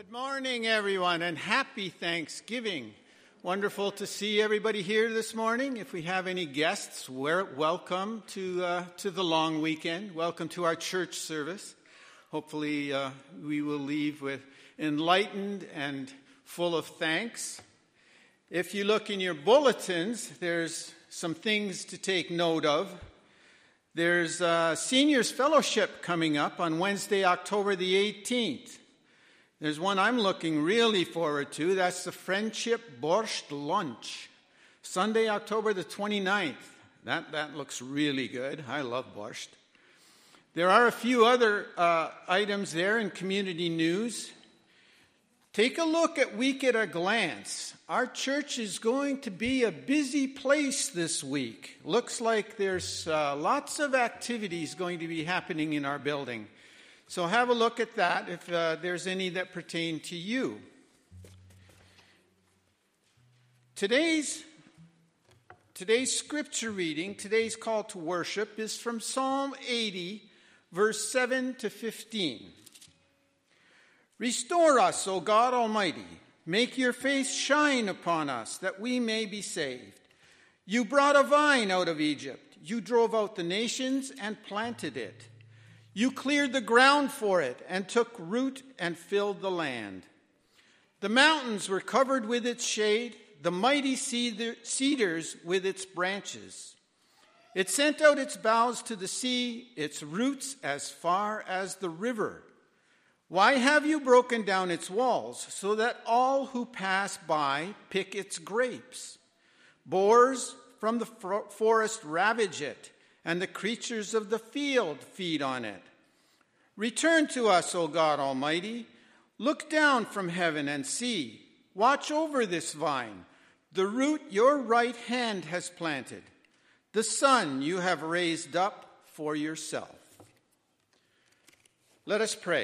Good morning, everyone, and happy Thanksgiving. Wonderful to see everybody here this morning. If we have any guests, welcome to the long weekend. Welcome to our church service. Hopefully, we will leave with enlightened and full of thanks. If you look in your bulletins, there's some things to take note of. There's a Seniors Fellowship coming up on Wednesday, October the 18th. There's one I'm looking really forward to. That's the Friendship Borscht Lunch, Sunday, October the 29th. That looks really good. I love borscht. There are a few other items there in community news. Take a look at Week at a Glance. Our church is going to be a busy place this week. Looks like there's lots of activities going to be happening in our building. So have a look at that if there's any that pertain to you. Today's scripture reading, today's call to worship, is from Psalm 80, verse 7 to 15. Restore us, O God Almighty. Make your face shine upon us, that we may be saved. You brought a vine out of Egypt. You drove out the nations and planted it. You cleared the ground for it and took root and filled the land. The mountains were covered with its shade, the mighty cedars with its branches. It sent out its boughs to the sea, its roots as far as the river. Why have you broken down its walls so that all who pass by pick its grapes? Boars from the forest ravage it, and the creatures of the field feed on it. Return to us, O God Almighty. Look down from heaven and see. Watch over this vine, the root your right hand has planted, the son you have raised up for yourself. Let us pray.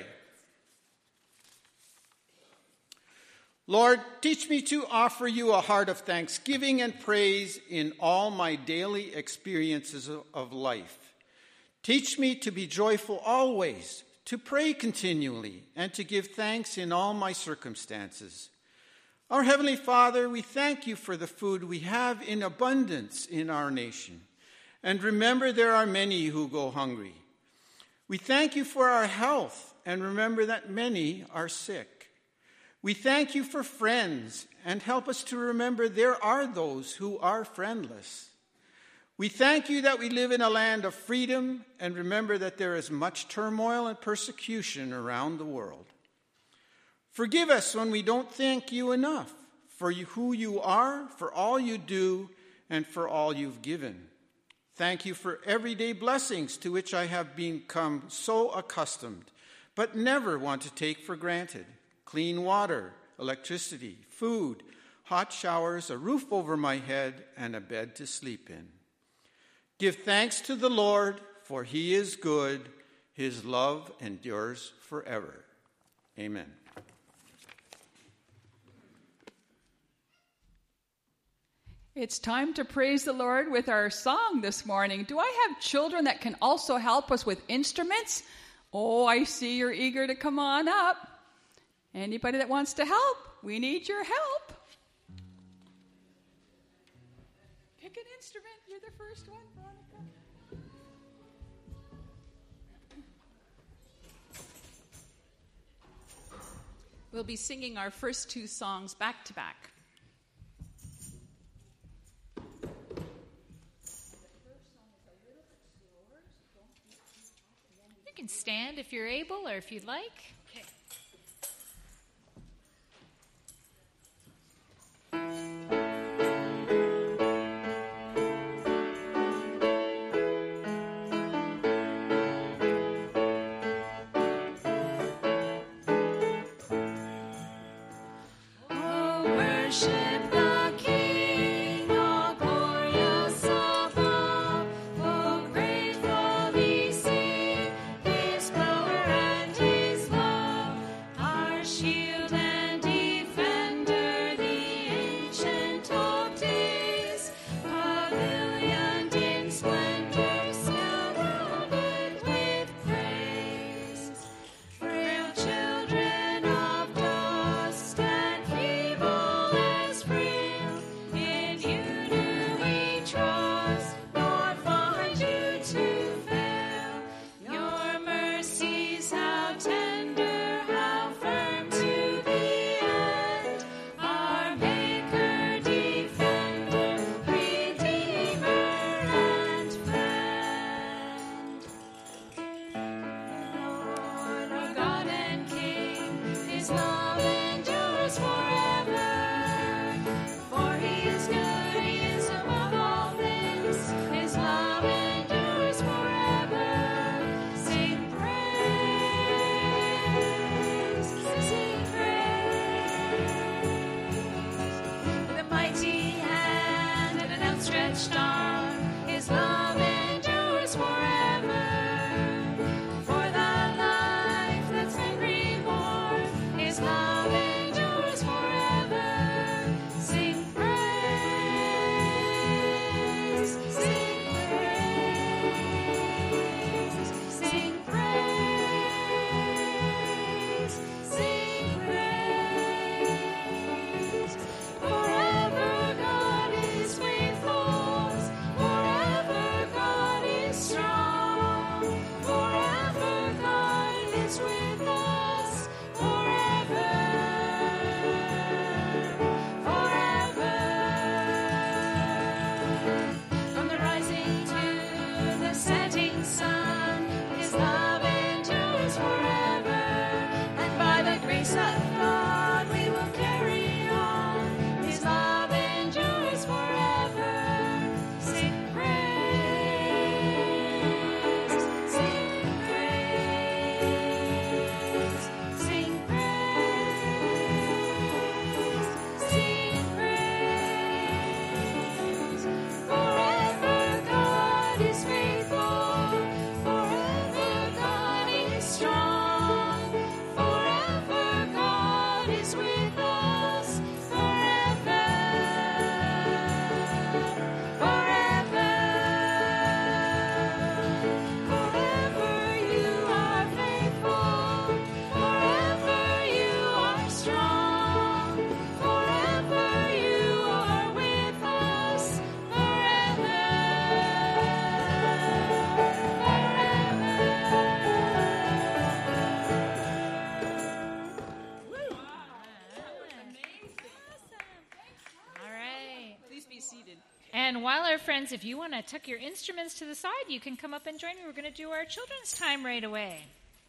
Lord, teach me to offer you a heart of thanksgiving and praise in all my daily experiences of life. Teach me to be joyful always, to pray continually, and to give thanks in all my circumstances. Our Heavenly Father, we thank you for the food we have in abundance in our nation. And remember, there are many who go hungry. We thank you for our health, and remember that many are sick. We thank you for friends, and help us to remember there are those who are friendless. We thank you that we live in a land of freedom, and remember that there is much turmoil and persecution around the world. Forgive us when we don't thank you enough for who you are, for all you do, and for all you've given. Thank you for everyday blessings to which I have become so accustomed, but never want to take for granted. Clean water, electricity, food, hot showers, a roof over my head, and a bed to sleep in. Give thanks to the Lord, for he is good. His love endures forever. Amen. It's time to praise the Lord with our song this morning. Do I have children that can also help us with instruments? Oh, I see you're eager to come on up. Anybody that wants to help, we need your help. Pick an instrument. You're the first one, Veronica. We'll be singing our first two songs back to back. You can stand if you're able or if you'd like. Okay. Worship the King, all glorious above. Oh, gratefully sing His power and His love. Our shield and defender, the Ancient of Days, pavilioned in splendor, surrounded with praise. Frail children of God, And while our friends, if you want to tuck your instruments to the side, you can come up and join me. We're going to do our children's time right away.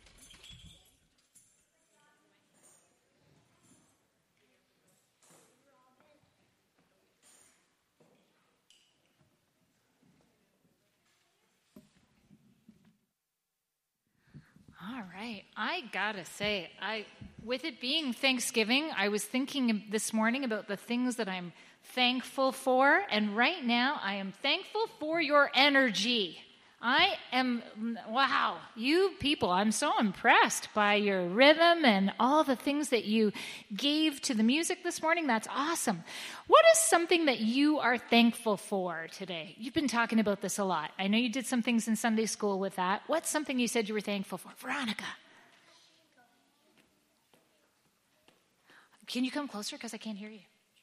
All right. I gotta say, with it being Thanksgiving, I was thinking this morning about the things that I'm thankful for, and right now I am thankful for your energy. Wow, you people, I'm so impressed by your rhythm and all the things that you gave to the music this morning. That's awesome. What is something that you are thankful for today? You've been talking about this a lot. I know you did some things in Sunday school with that. What's something you said you were thankful for? Veronica. Can you come closer because I can't hear you?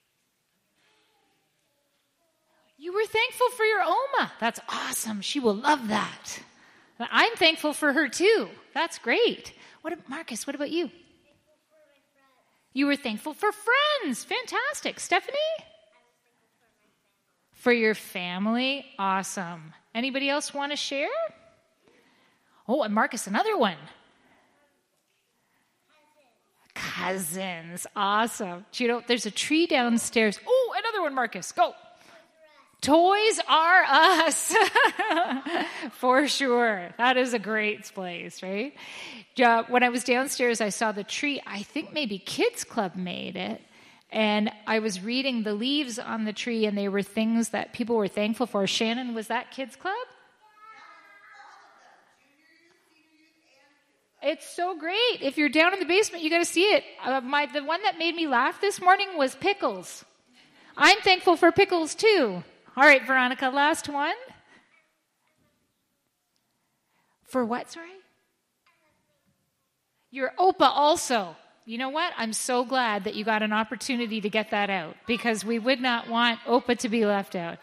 You were thankful for your Oma. That's awesome. She will love that. I'm thankful for her too. That's great. Marcus, what about you? You were thankful for friends. Fantastic. Stephanie? For your family. Awesome. Anybody else want to share? Oh, and Marcus, another one. Cousins. Awesome. Do you know, there's a tree downstairs. Oh, another one, Marcus. Go. Toys R Us. For sure. That is a great place, right? When I was downstairs, I saw the tree. I think maybe Kids Club made it. And I was reading the leaves on the tree, and they were things that people were thankful for. Shannon, was that Kids Club? It's so great. If you're down in the basement, you got to see it. The one that made me laugh this morning was pickles. I'm thankful for pickles, too. All right, Veronica, last one. For what, sorry? Your Opa also. You know what? I'm so glad that you got an opportunity to get that out, because we would not want Opa to be left out.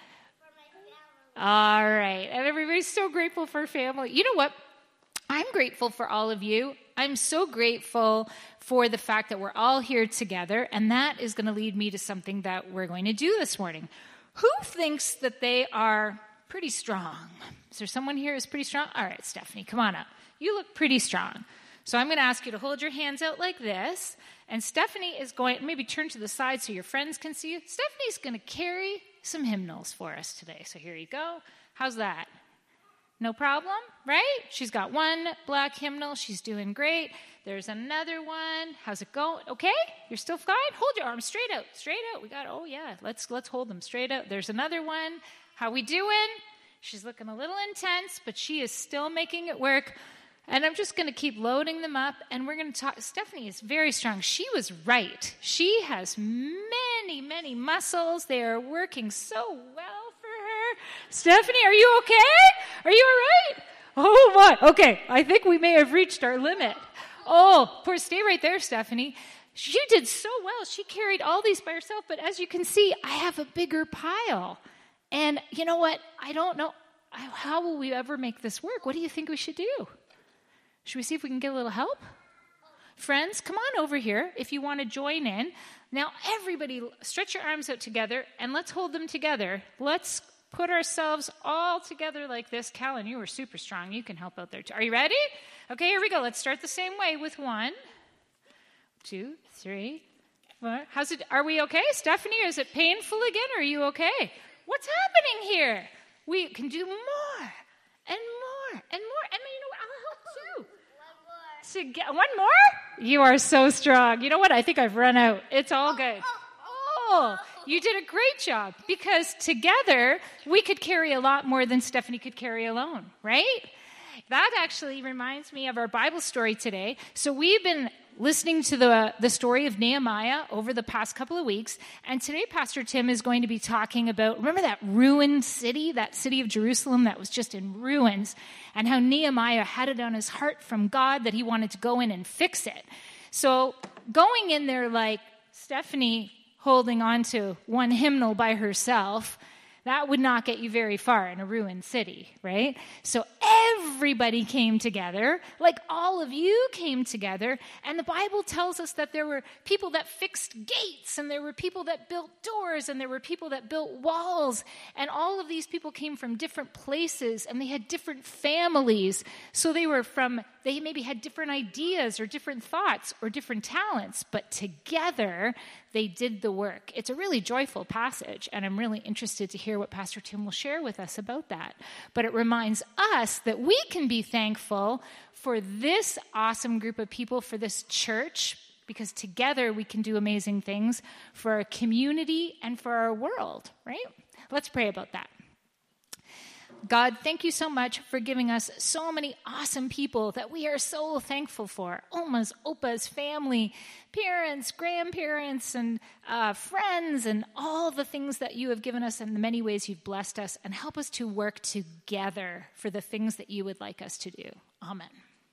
All right. And everybody's so grateful for family. You know what? I'm grateful for all of you. I'm so grateful for the fact that we're all here together, and that is going to lead me to something that we're going to do this morning. Who thinks that they are pretty strong? Is there someone here who's pretty strong? All right, Stephanie, come on up. You look pretty strong. So I'm going to ask you to hold your hands out like this, and Stephanie is going, maybe turn to the side so your friends can see you. Stephanie's going to carry some hymnals for us today. So here you go. How's that? No problem, right? She's got one black hymnal. She's doing great. There's another one. How's it going? Okay? You're still fine? Hold your arms straight out. Straight out. We got, oh yeah, let's hold them straight out. There's another one. How we doing? She's looking a little intense, but she is still making it work. And I'm just going to keep loading them up, and we're going to talk. Stephanie is very strong. She was right. She has many, many muscles. They are working so well for her. Stephanie, are you okay? Are you all right? Oh, my. Okay, I think we may have reached our limit. Oh, poor, stay right there, Stephanie. She did so well. She carried all these by herself, but as you can see, I have a bigger pile. And you know what? I don't know. How will we ever make this work? What do you think we should do? Should we see if we can get a little help? Friends, come on over here if you want to join in. Now, everybody, stretch your arms out together, and let's hold them together. Let's put ourselves all together like this. Callan, you were super strong. You can help out there too. Are you ready? Okay, here we go. Let's start the same way with 1, 2, 3, 4. How's it? Are we okay? Stephanie, is it painful again? Or are you okay? What's happening here? We can do more and more and more. And you know what? I'll help too. One more? You are so strong. You know what? I think I've run out. It's all good. Oh, you did a great job, because together we could carry a lot more than Stephanie could carry alone, right? That actually reminds me of our Bible story today. So we've been listening to the story of Nehemiah over the past couple of weeks, and today Pastor Tim is going to be talking about, remember that ruined city, that city of Jerusalem that was just in ruins, and how Nehemiah had it on his heart from God that he wanted to go in and fix it. So going in there like Stephanie holding on to one hymnal by herself, That would not get you very far in a ruined city, right? So everybody came together, like all of you came together, and the Bible tells us that there were people that fixed gates, and there were people that built doors, and there were people that built walls, and all of these people came from different places, and they had different families. So they maybe had different ideas or different thoughts or different talents, but together they did the work. It's a really joyful passage, and I'm really interested to hear what Pastor Tim will share with us about that. But it reminds us that we can be thankful for this awesome group of people, for this church, because together we can do amazing things for our community and for our world, right? Let's pray about that. God, thank you so much for giving us so many awesome people that we are so thankful for. Oma's, Opa's, family, parents, grandparents, and friends, and all the things that you have given us and the many ways you've blessed us. And help us to work together for the things that you would like us to do. Amen.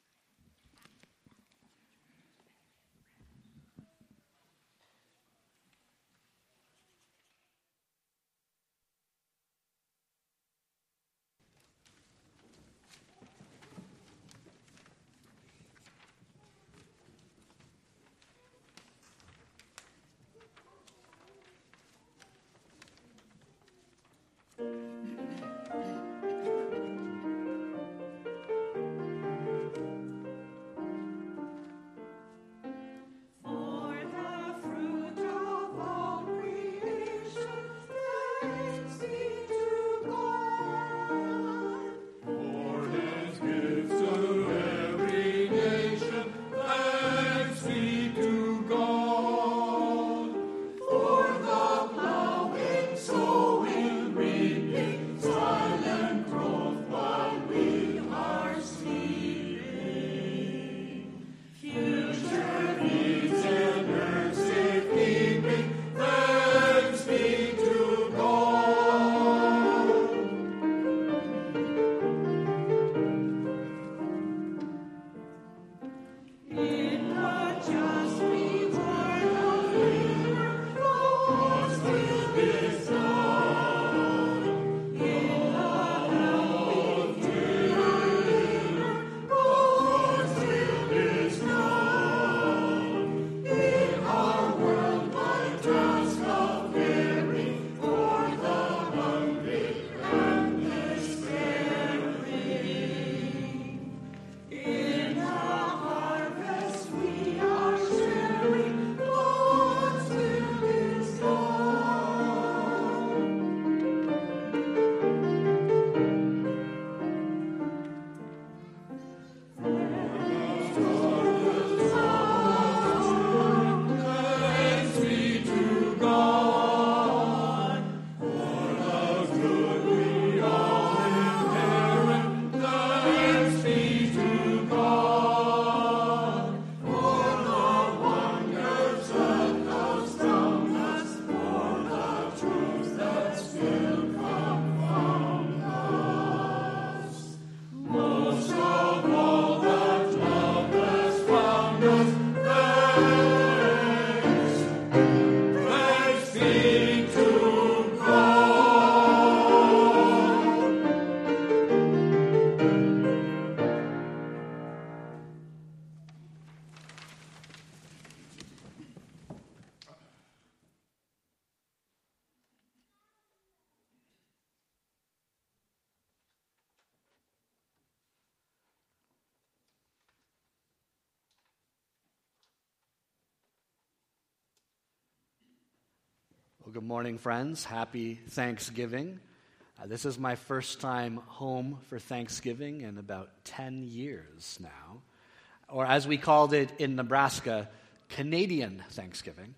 Well, good morning, friends. Happy Thanksgiving. This is my first time home for Thanksgiving in about 10 years now. Or as we called it in Nebraska, Canadian Thanksgiving.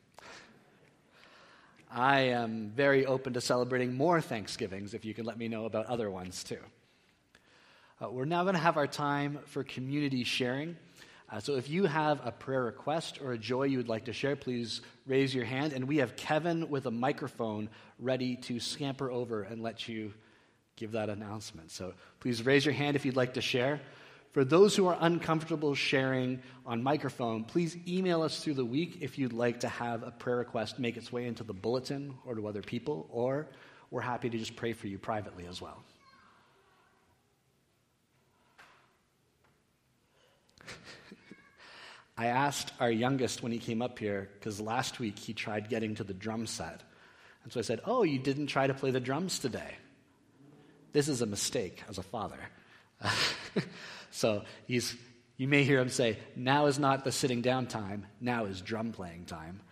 I am very open to celebrating more Thanksgivings if you can let me know about other ones too. We're now going to have our time for community sharing. So if you have a prayer request or a joy you would like to share, please raise your hand. And we have Kevin with a microphone ready to scamper over and let you give that announcement. So please raise your hand if you'd like to share. For those who are uncomfortable sharing on microphone, please email us through the week if you'd like to have a prayer request make its way into the bulletin or to other people. Or we're happy to just pray for you privately as well. I asked our youngest when he came up here, because last week he tried getting to the drum set. And so I said, "Oh, you didn't try to play the drums today." This is a mistake as a father. So you may hear him say, "Now is not the sitting down time, now is drum playing time."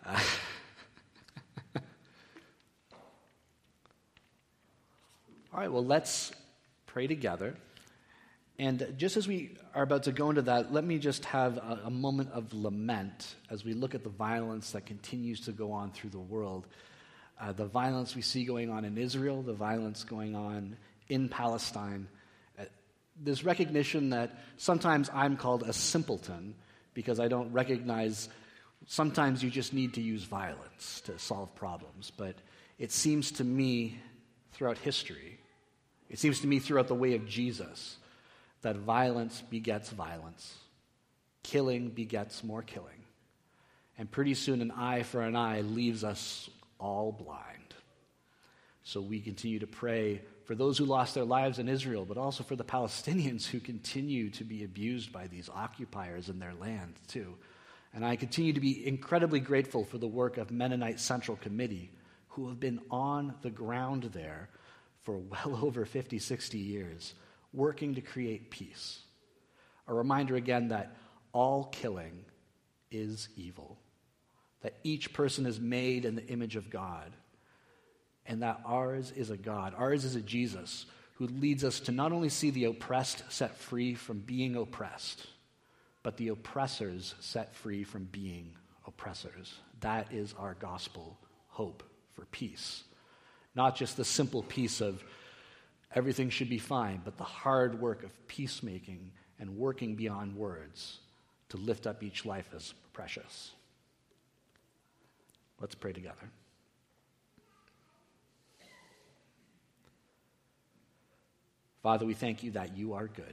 All right, well, let's pray together. And just as we are about to go into that, let me just have a moment of lament as we look at the violence that continues to go on through the world. The violence we see going on in Israel, the violence going on in Palestine. There's recognition that sometimes I'm called a simpleton because I don't recognize sometimes you just need to use violence to solve problems. But it seems to me throughout history, it seems to me throughout the way of Jesus, that violence begets violence. Killing begets more killing. And pretty soon an eye for an eye leaves us all blind. So we continue to pray for those who lost their lives in Israel, but also for the Palestinians who continue to be abused by these occupiers in their land too. And I continue to be incredibly grateful for the work of Mennonite Central Committee, who have been on the ground there for well over 50, 60 years, working to create peace. A reminder again that all killing is evil, that each person is made in the image of God, and that ours is a God, ours is a Jesus who leads us to not only see the oppressed set free from being oppressed, but the oppressors set free from being oppressors. That is our gospel hope for peace. Not just the simple peace of everything should be fine, but the hard work of peacemaking and working beyond words to lift up each life as precious. Let's pray together. Father, we thank you that you are good.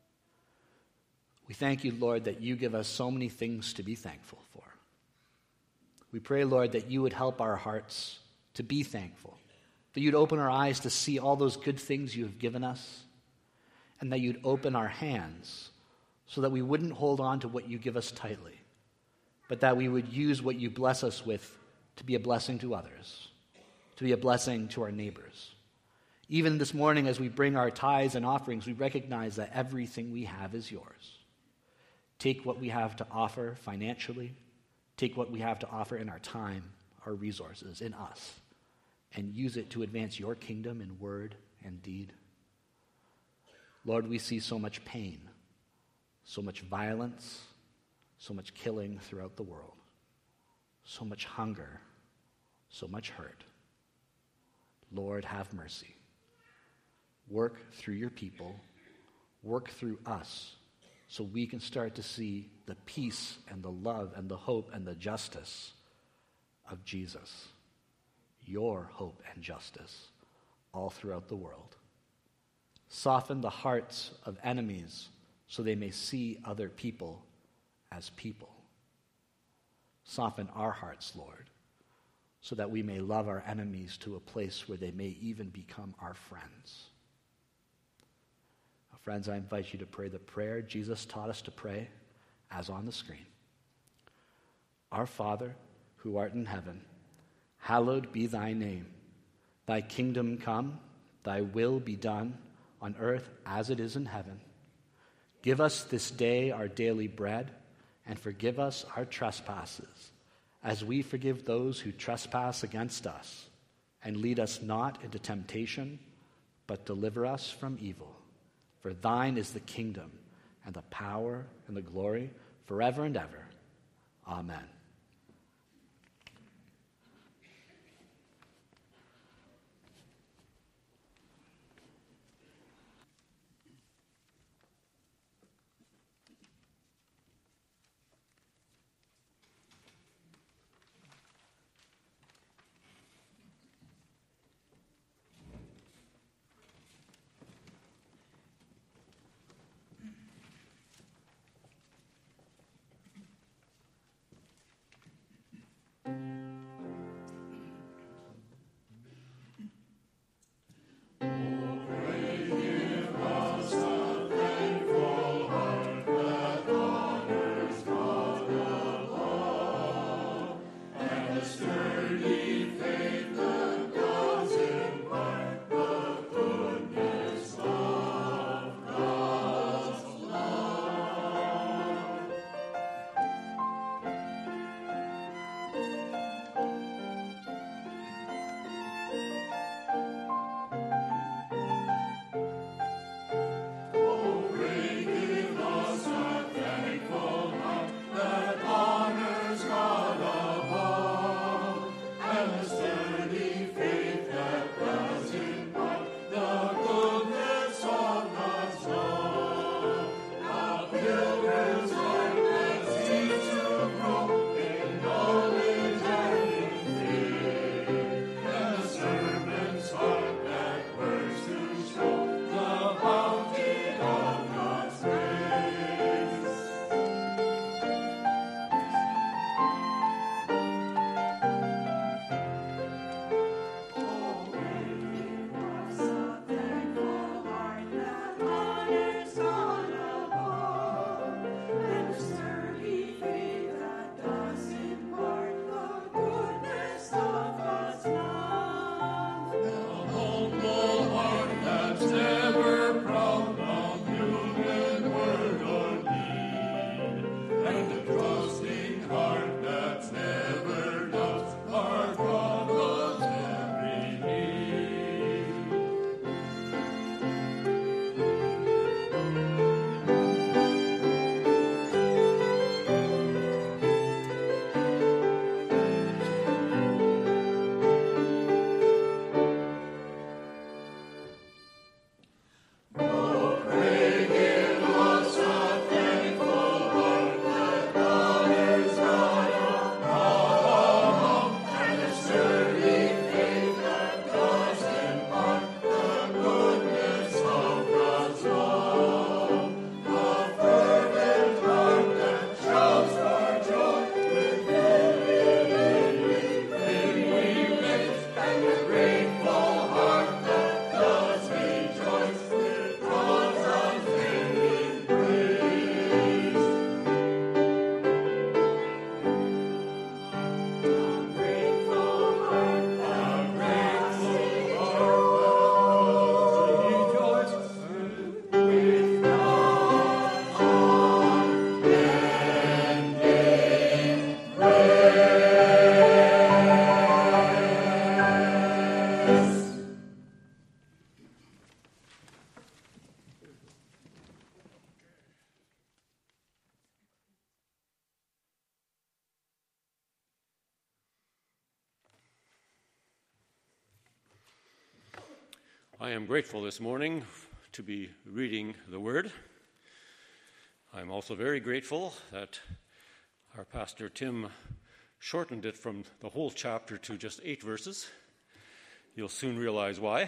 We thank you, Lord, that you give us so many things to be thankful for. We pray, Lord, that you would help our hearts to be thankful, that you'd open our eyes to see all those good things you have given us, and that you'd open our hands so that we wouldn't hold on to what you give us tightly, but that we would use what you bless us with to be a blessing to others, to be a blessing to our neighbors. Even this morning, as we bring our tithes and offerings, we recognize that everything we have is yours. Take what we have to offer financially, take what we have to offer in our time, our resources, in us, and use it to advance your kingdom in word and deed. Lord, we see so much pain, so much violence, so much killing throughout the world, so much hunger, so much hurt. Lord, have mercy. Work through your people, work through us, so we can start to see the peace and the love and the hope and the justice of Jesus, your hope and justice, all throughout the world. Soften the hearts of enemies so they may see other people as people. Soften our hearts, Lord, so that we may love our enemies to a place where they may even become our friends. Now, friends, I invite you to pray the prayer Jesus taught us to pray, as on the screen. Our Father, who art in heaven, hallowed be thy name. Thy kingdom come, thy will be done, on earth as it is in heaven. Give us this day our daily bread, and forgive us our trespasses, as we forgive those who trespass against us. And lead us not into temptation, but deliver us from evil. For thine is the kingdom, and the power, and the glory, forever and ever. Amen. I am grateful this morning to be reading the Word. I'm also very grateful that our pastor Tim shortened it from the whole chapter to just 8 verses. You'll soon realize why.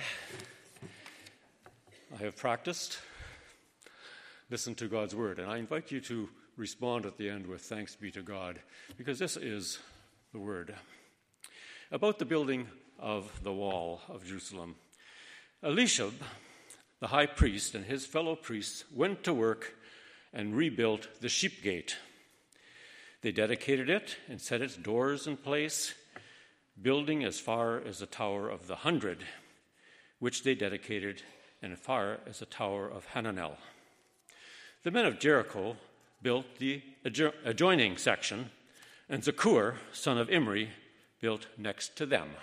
I have practiced. Listen to God's Word, and I invite you to respond at the end with thanks be to God, because this is the Word. About the building of the wall of Jerusalem. Elishab, the high priest, and his fellow priests went to work and rebuilt the sheep gate. They dedicated it and set its doors in place, building as far as the Tower of the 100, which they dedicated, and as far as the Tower of Hananel. The men of Jericho built the adjoining section, and Zakur, son of Imri, built next to them.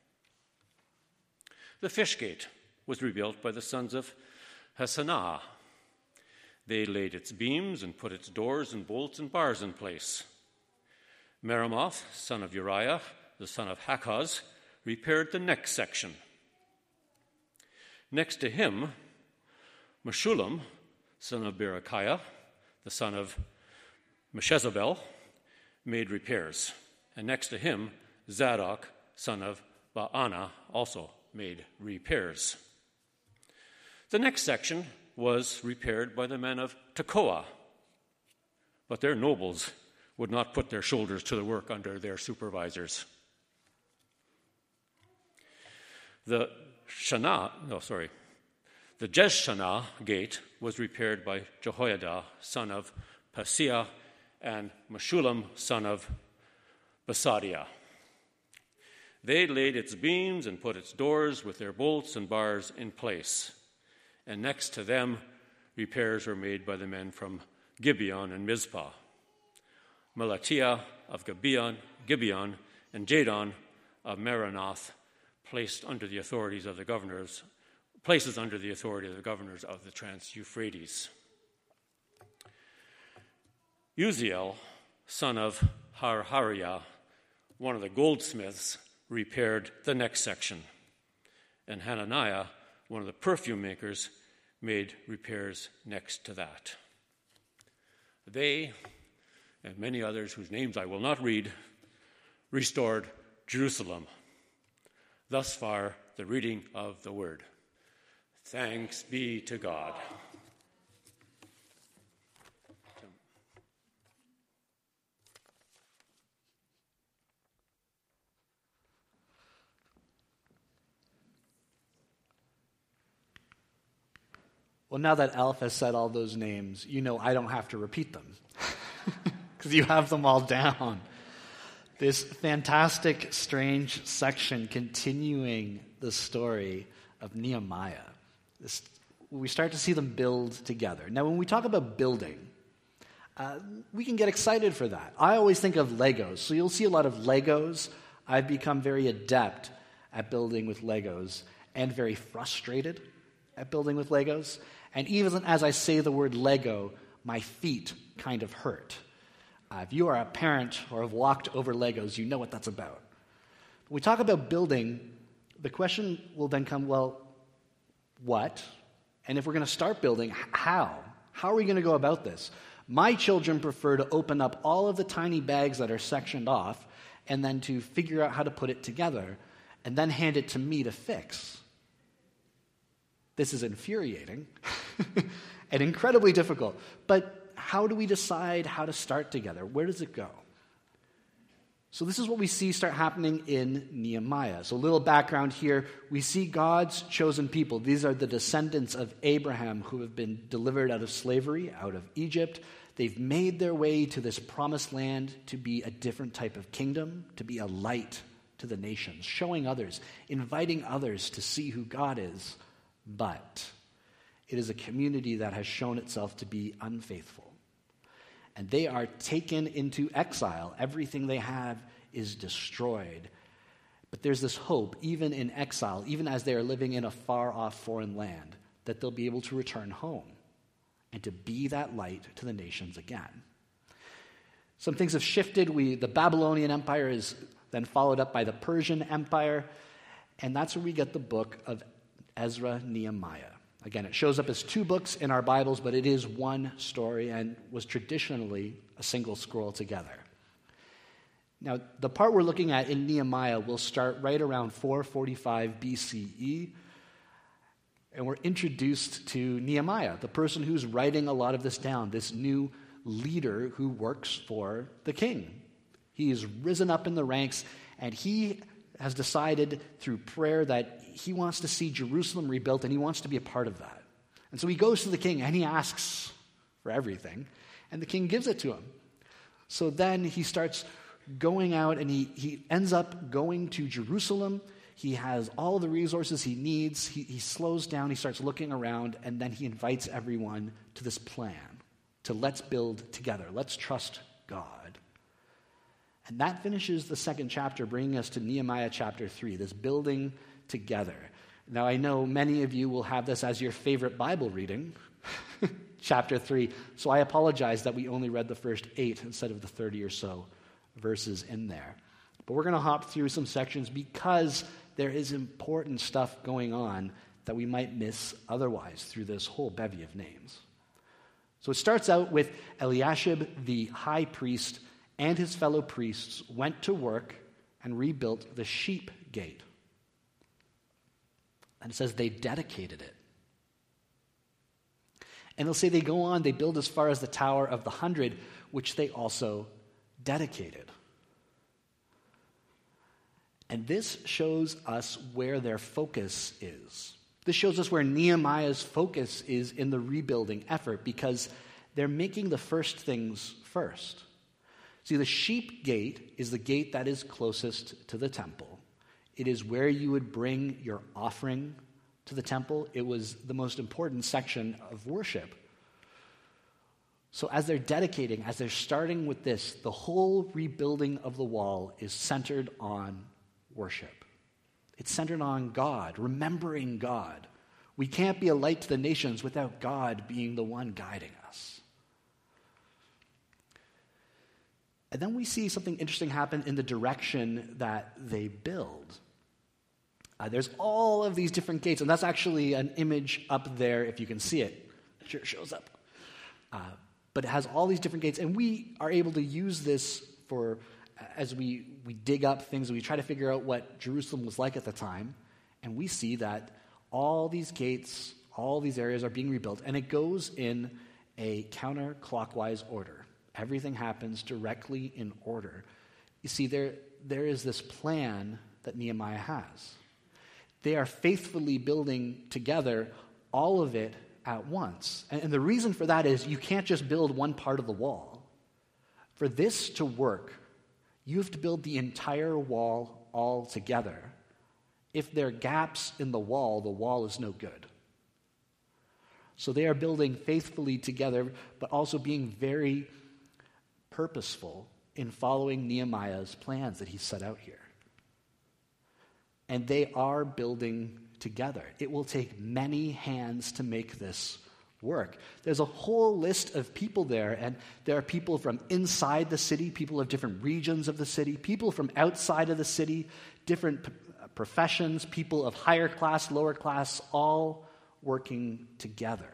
The fish gate was rebuilt by the sons of Hassanah. They laid its beams and put its doors and bolts and bars in place. Meremoth, son of Uriah, the son of Hakaz, repaired the next section. Next to him, Meshullam, son of Berechiah, the son of Meshezabel, made repairs. And next to him, Zadok, son of Baana, also made repairs. The next section was repaired by the men of Tekoa, but their nobles would not put their shoulders to the work under their supervisors. The Jeshana gate was repaired by Jehoiada, son of Paseah, and Meshullam, son of Besadiah. They laid its beams and put its doors with their bolts and bars in place. And next to them, repairs were made by the men from Gibeon and Mizpah. Melatiah of Gibeon, and Jadon of Meronoth places under the authority of the governors of the Trans-Euphrates. Uziel, son of Harhariah, one of the goldsmiths, repaired the next section. And Hananiah, one of the perfume makers, made repairs next to that. They, and many others whose names I will not read, restored Jerusalem. Thus far, the reading of the Word. Thanks be to God. Well, now that Alf has said all those names, you know I don't have to repeat them because you have them all down. This fantastic, strange section continuing the story of Nehemiah. We start to see them build together. Now, when we talk about building, we can get excited for that. I always think of Legos. So you'll see a lot of Legos. I've become very adept at building with Legos and very frustrated at building with Legos. And even as I say the word Lego, my feet kind of hurt. If you are a parent or have walked over Legos, you know what that's about. When we talk about building, the question will then come, well, what? And if we're going to start building, how? How are we going to go about this? My children prefer to open up all of the tiny bags that are sectioned off and then to figure out how to put it together and then hand it to me to fix. This is infuriating and incredibly difficult. But how do we decide how to start together? Where does it go? So this is what we see start happening in Nehemiah. So a little background here. We see God's chosen people. These are the descendants of Abraham who have been delivered out of slavery, out of Egypt. They've made their way to this promised land to be a different type of kingdom, to be a light to the nations, showing others, inviting others to see who God is. But it is a community that has shown itself to be unfaithful. And they are taken into exile. Everything they have is destroyed. But there's this hope, even in exile, even as they are living in a far-off foreign land, that they'll be able to return home and to be that light to the nations again. Some things have shifted. The Babylonian Empire is then followed up by the Persian Empire, and that's where we get the book of Ezra, Nehemiah. Again, it shows up as 2 books in our Bibles, but it is one story and was traditionally a single scroll together. Now, the part we're looking at in Nehemiah will start right around 445 BCE, and we're introduced to Nehemiah, the person who's writing a lot of this down, this new leader who works for the king. He has risen up in the ranks, and he has decided through prayer that he wants to see Jerusalem rebuilt, and he wants to be a part of that. And so he goes to the king, and he asks for everything, and the king gives it to him. So then he starts going out, and he ends up going to Jerusalem. He has all the resources he needs. He slows down, he starts looking around, and then he invites everyone to this plan, to let's build together, let's trust God. And that finishes the 2nd chapter, bringing us to Nehemiah chapter 3, this building together. Now, I know many of you will have this as your favorite Bible reading, chapter 3, so I apologize that we only read the first 8 instead of the 30 or so verses in there. But we're going to hop through some sections because there is important stuff going on that we might miss otherwise through this whole bevy of names. So it starts out with Eliashib, the high priest, and his fellow priests went to work and rebuilt the sheep gate. And it says they dedicated it. And it'll say they go on, they build as far as the Tower of the 100, which they also dedicated. And this shows us where their focus is. This shows us where Nehemiah's focus is in the rebuilding effort, because they're making the first things first. See, the sheep gate is the gate that is closest to the temple. It is where you would bring your offering to the temple. It was the most important section of worship. So as they're dedicating, as they're starting with this, the whole rebuilding of the wall is centered on worship. It's centered on God, remembering God. We can't be a light to the nations without God being the one guiding us. And then we see something interesting happen in the direction that they build. There's all of these different gates, and that's actually an image up there if you can see it. I'm sure it shows up. But it has all these different gates, and we are able to use this for as we dig up things, we try to figure out what Jerusalem was like at the time, and we see that all these gates, all these areas are being rebuilt, and it goes in a counterclockwise order. Everything happens directly in order. You see, there is this plan that Nehemiah has. They are faithfully building together all of it at once. And the reason for that is you can't just build one part of the wall. For this to work, you have to build the entire wall all together. If there are gaps in the wall is no good. So they are building faithfully together, but also being very purposeful in following Nehemiah's plans that he set out here. And they are building together. It will take many hands to make this work. There's a whole list of people there, and there are people from inside the city, people of different regions of the city, people from outside of the city, different professions, people of higher class, lower class, all working together.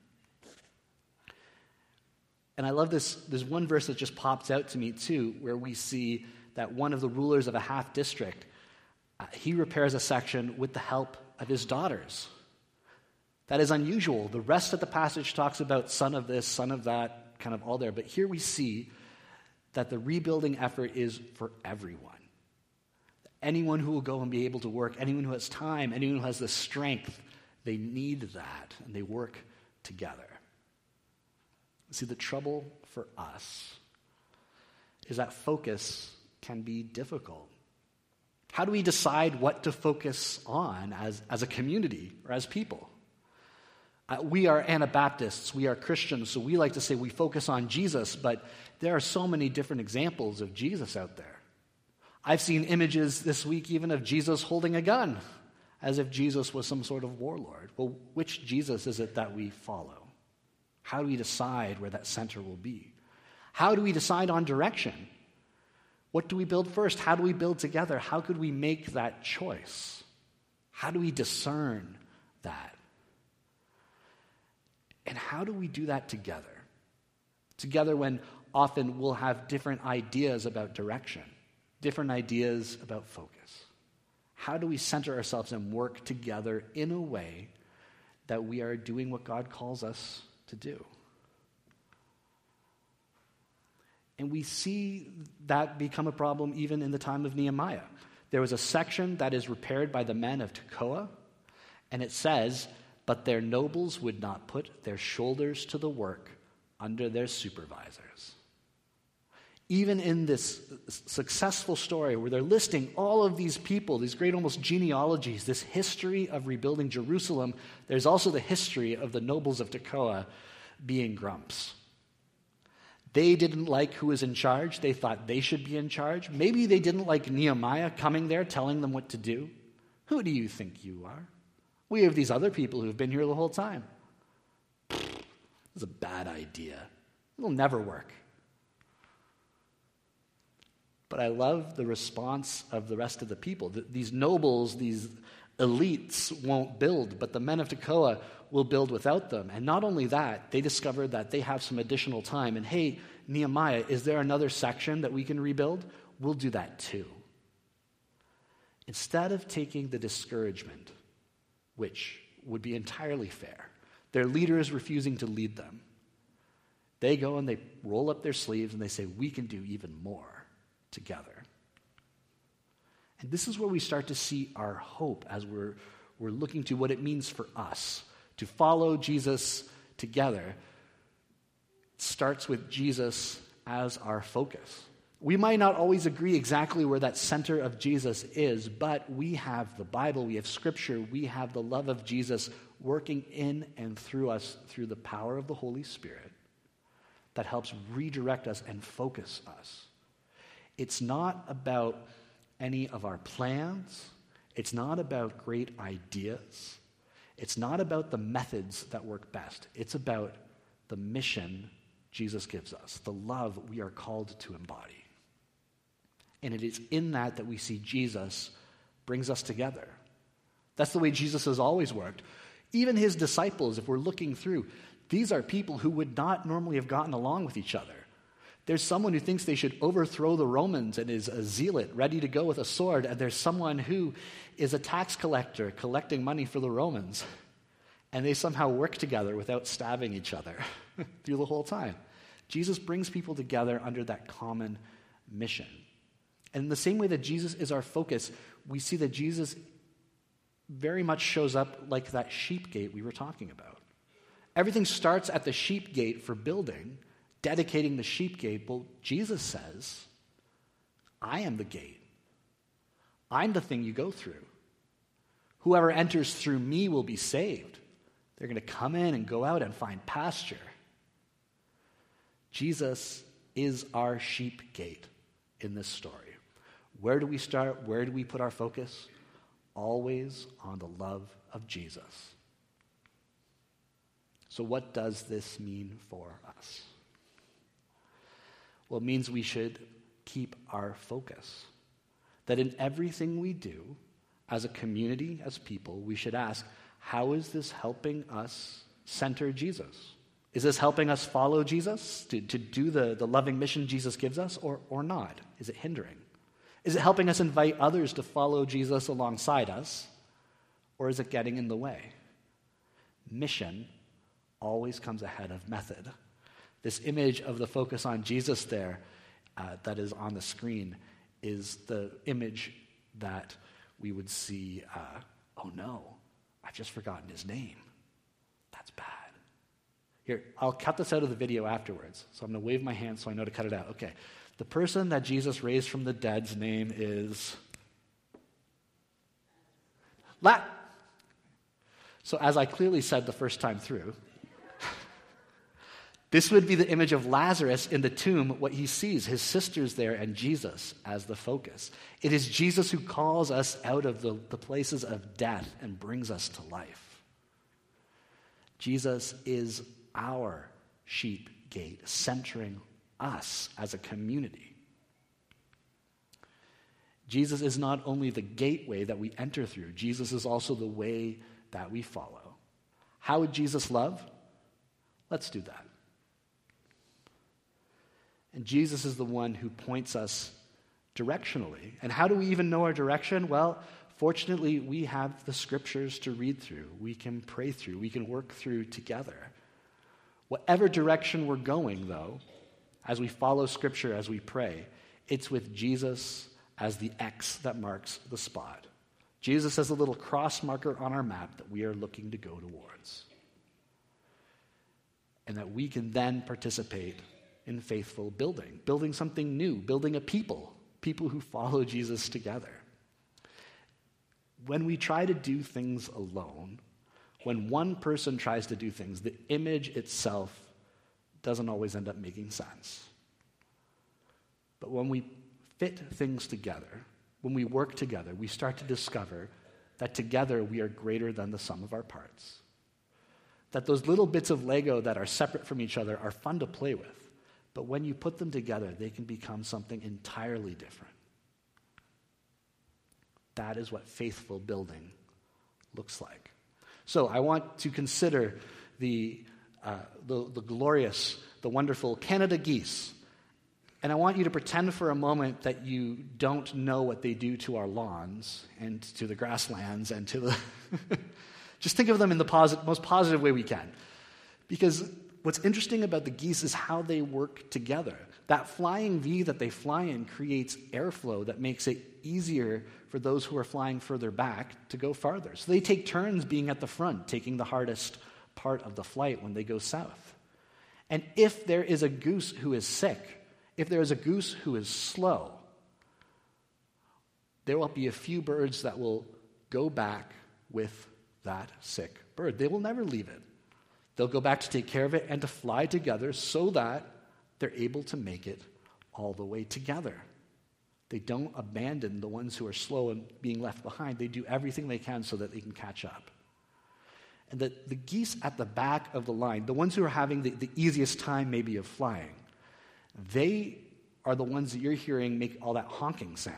And I love this. There's one verse that just pops out to me too, where we see that one of the rulers of a half district, he repairs a section with the help of his daughters. That is unusual. The rest of the passage talks about son of this, son of that, kind of all there. But here we see that the rebuilding effort is for everyone. Anyone who will go and be able to work, anyone who has time, anyone who has the strength, they need that, and they work together. See, the trouble for us is that focus can be difficult. How do we decide what to focus on as a community or as people? We are Anabaptists, we are Christians, so we like to say we focus on Jesus, but there are so many different examples of Jesus out there. I've seen images this week even of Jesus holding a gun, as if Jesus was some sort of warlord. Well, which Jesus is it that we follow? How do we decide where that center will be? How do we decide on direction? What do we build first? How do we build together? How could we make that choice? How do we discern that. And how do we do that together? Together when often we'll have different ideas about direction, different ideas about focus. How do we center ourselves and work together in a way that we are doing what God calls us to do? And we see that become a problem even in the time of Nehemiah. There was a section that is repaired by the men of Tekoa, and it says, "But their nobles would not put their shoulders to the work under their supervisors." Even in this successful story where they're listing all of these people, these great almost genealogies, this history of rebuilding Jerusalem, there's also the history of the nobles of Tekoa being grumps. They didn't like who was in charge. They thought they should be in charge. Maybe they didn't like Nehemiah coming there telling them what to do. Who do you think you are? We have these other people who've been here the whole time. This is a bad idea. It'll never work. But I love the response of the rest of the people. These nobles, these elites won't build, but the men of Tekoa will build without them. And not only that, they discovered that they have some additional time. And hey, Nehemiah, is there another section that we can rebuild? We'll do that too. Instead of taking the discouragement, which would be entirely fair, their leader is refusing to lead them. They go and they roll up their sleeves and they say, we can do even more together. And this is where we start to see our hope as we're looking to what it means for us to follow Jesus together. It starts with Jesus as our focus. We might not always agree exactly where that center of Jesus is, but we have the Bible, we have Scripture, we have the love of Jesus working in and through us through the power of the Holy Spirit that helps redirect us and focus us. It's not about any of our plans. It's not about great ideas. It's not about the methods that work best. It's about the mission Jesus gives us, the love we are called to embody. And it is in that we see Jesus brings us together. That's the way Jesus has always worked. Even his disciples, if we're looking through, these are people who would not normally have gotten along with each other. There's someone who thinks they should overthrow the Romans and is a zealot, ready to go with a sword, and there's someone who is a tax collector, collecting money for the Romans. And they somehow work together without stabbing each other through the whole time. Jesus brings people together under that common mission. And in the same way that Jesus is our focus, we see that Jesus very much shows up like that sheep gate we were talking about. Everything starts at the sheep gate for building, dedicating the sheep gate. Well, Jesus says, I am the gate. I'm the thing you go through. Whoever enters through me will be saved. They're going to come in and go out and find pasture. Jesus is our sheep gate in this story. Where do we start? Where do we put our focus? Always on the love of Jesus. So what does this mean for us? Well, it means we should keep our focus. That in everything we do, as a community, as people, we should ask, how is this helping us center Jesus? Is this helping us follow Jesus, to do the loving mission Jesus gives us, or not? Is it hindering? Is it helping us invite others to follow Jesus alongside us, or is it getting in the way? Mission always comes ahead of method. This image of the focus on Jesus there that is on the screen is the image that we would see, oh no, I've just forgotten his name. That's bad. Here, I'll cut this out of the video afterwards. So I'm going to wave my hand so I know to cut it out. Okay. The person that Jesus raised from the dead's name is So as I clearly said the first time through, this would be the image of Lazarus in the tomb, what he sees, his sisters there and Jesus as the focus. It is Jesus who calls us out of the places of death and brings us to life. Jesus is our sheep gate, centering us as a community. Jesus is not only the gateway that we enter through, Jesus is also the way that we follow. How would Jesus love? Let's do that. And Jesus is the one who points us directionally. And how do we even know our direction? Well, fortunately, we have the scriptures to read through. We can pray through. We can work through together. Whatever direction we're going, though, as we follow scripture, as we pray, it's with Jesus as the X that marks the spot. Jesus as a little cross marker on our map that we are looking to go towards. And that we can then participate in faithful building something new, building a people who follow Jesus together. When we try to do things alone, when one person tries to do things, the image itself doesn't always end up making sense. But when we fit things together, when we work together, we start to discover that together we are greater than the sum of our parts. That those little bits of Lego that are separate from each other are fun to play with, but when you put them together, they can become something entirely different. That is what faithful building looks like. So I want to consider the glorious, the wonderful Canada geese. And I want you to pretend for a moment that you don't know what they do to our lawns and to the grasslands and to the... Just think of them in the most positive way we can. Because what's interesting about the geese is how they work together. That flying V that they fly in creates airflow that makes it easier for those who are flying further back to go farther. So they take turns being at the front, taking the hardest part of the flight when they go south. And if there is a goose who is sick, if there is a goose who is slow, there will be a few birds that will go back with that sick bird. They will never leave it. They'll go back to take care of it and to fly together so that they're able to make it all the way together. They don't abandon the ones who are slow and being left behind. They do everything they can so that they can catch up. And the geese at the back of the line, the ones who are having the easiest time maybe of flying, they are the ones that you're hearing make all that honking sound.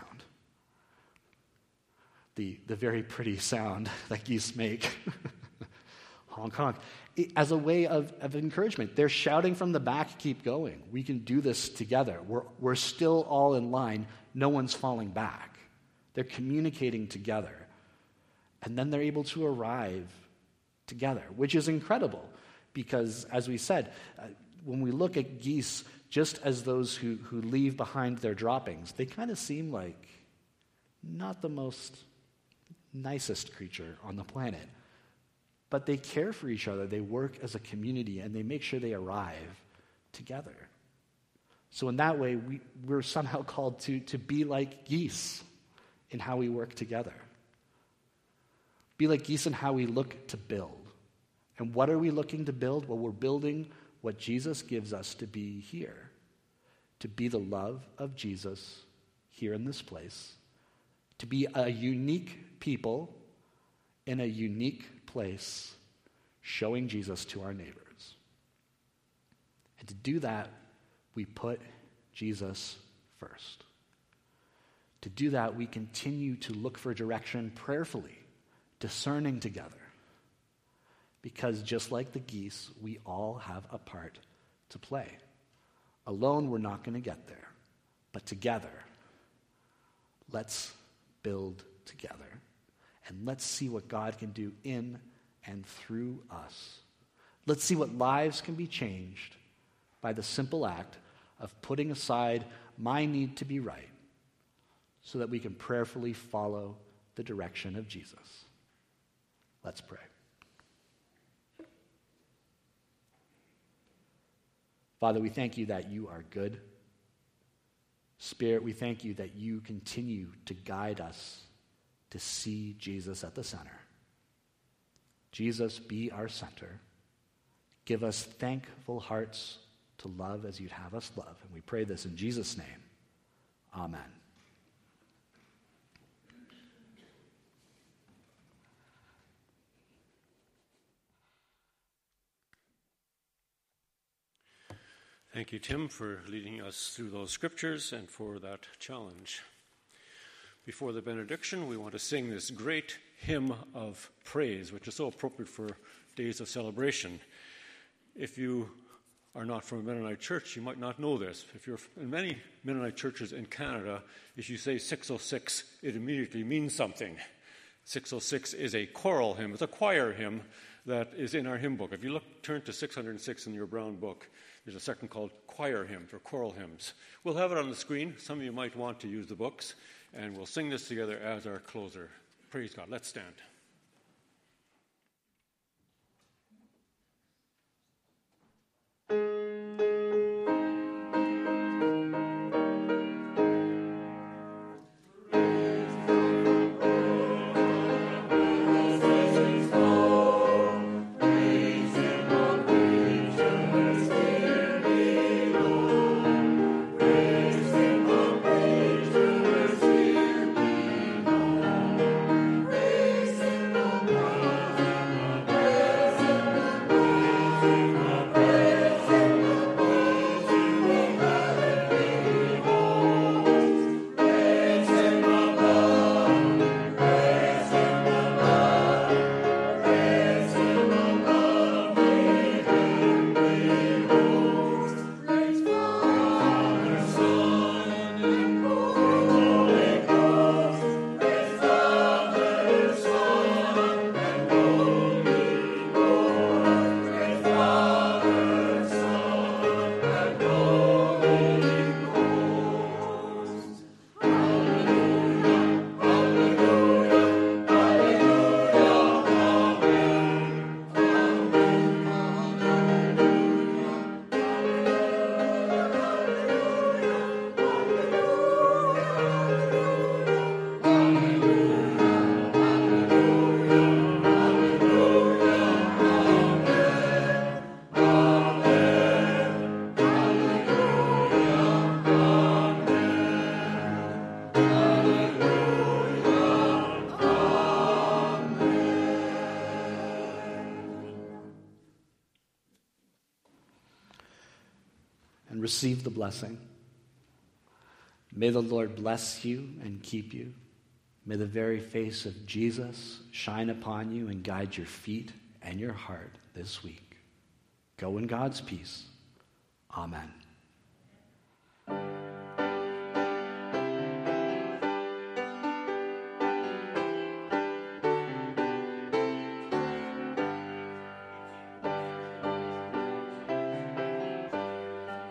The very pretty sound that geese make. Honk, honk. As a way of encouragement. They're shouting from the back, keep going. We can do this together. We're still all in line. No one's falling back. They're communicating together. And then they're able to arrive together, which is incredible. Because, as we said, when we look at geese, just as those who leave behind their droppings, they kind of seem like not the most nicest creature on the planet. But they care for each other, they work as a community, and they make sure they arrive together. So in that way, we're somehow called to be like geese in how we work together. Be like geese in how we look to build. And what are we looking to build? Well, we're building what Jesus gives us to be here. To be the love of Jesus here in this place. To be a unique people in a unique place, showing Jesus to our neighbors. And to do that, we put Jesus first. To do that, we continue to look for direction prayerfully, discerning together. Because just like the geese, we all have a part to play. Alone, we're not going to get there. But together, let's build together. And let's see what God can do in and through us. Let's see what lives can be changed by the simple act of putting aside my need to be right so that we can prayerfully follow the direction of Jesus. Let's pray. Father, we thank you that you are good. Spirit, we thank you that you continue to guide us to see Jesus at the center. Jesus, be our center. Give us thankful hearts to love as you'd have us love. And we pray this in Jesus' name. Amen. Thank you, Tim, for leading us through those scriptures and for that challenge. Before the benediction, we want to sing this great hymn of praise, which is so appropriate for days of celebration. If you are not from a Mennonite church, you might not know this. If you're in many Mennonite churches in Canada, if you say 606, it immediately means something. 606 is a choral hymn. It's a choir hymn that is in our hymn book. If you turn to 606 in your brown book, there's a section called choir hymns or choral hymns. We'll have it on the screen. Some of you might want to use the books, and we'll sing this together as our closer. Praise God. Let's stand. And receive the blessing. May the Lord bless you and keep you. May the very face of Jesus shine upon you and guide your feet and your heart this week. Go in God's peace. Amen.